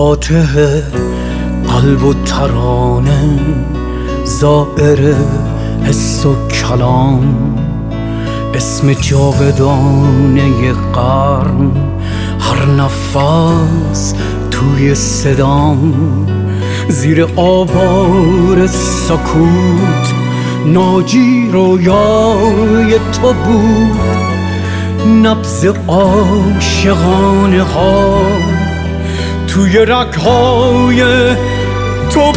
فاتح قلب و ترانه، زائر حس و کلام، اسم جاودانه قرن، هر نفس توی صدام، زیر آوار سکوت ناجی رویای تو بود، نبض عاشقانه ها توی رگ‌های تو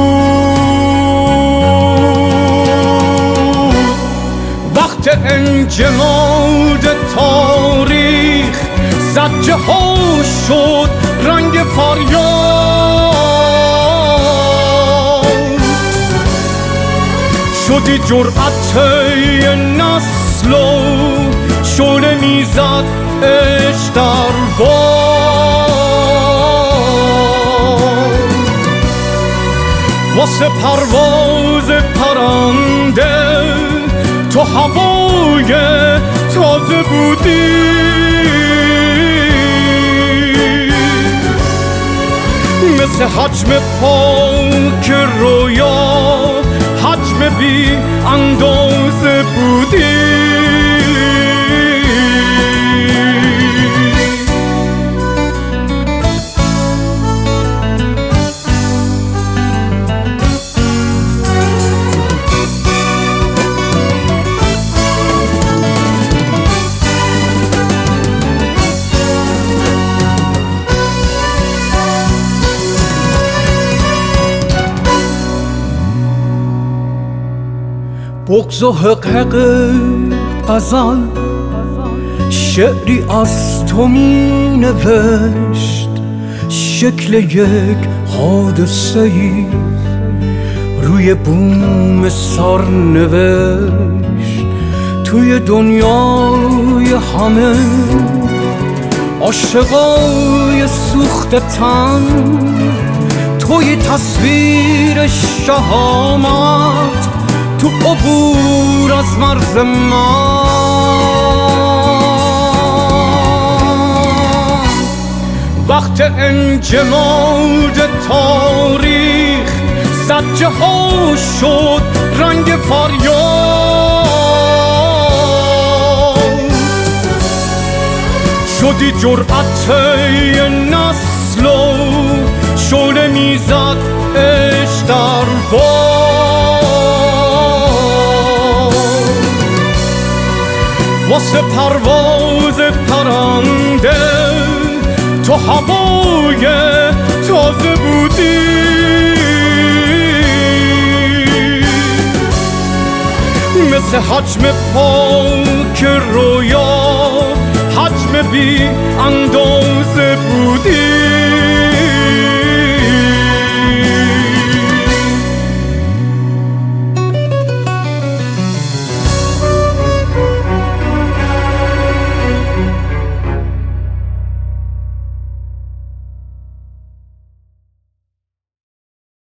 بود. وقت انجماد تاریخ زجه ها شد رنگ فریاد، شدی جرأت نسل و شعله میزد عشق در باد. واسه پرواز پرنده تو هوای تازه بودی، مثل حجم پاک رویا حجم بی اندازه بودی. بغض و حقحق غزل شعری از تو می نوشت، شکل یک حادثه ای روی بوم سر نوشت. توی دنیای همه عاشقای سوخت تن، توی تصویر شهامت تو عبور از مرز من. وقت انجماد تاریخ زجه ها شد رنگ فریاد، شدی جرأت نسل و شعله میزد عشق در باد. واسه پرواز پرنده تو هوای تازه بودی، مثل حجم پاک رویا حجم بی اندازه بودی.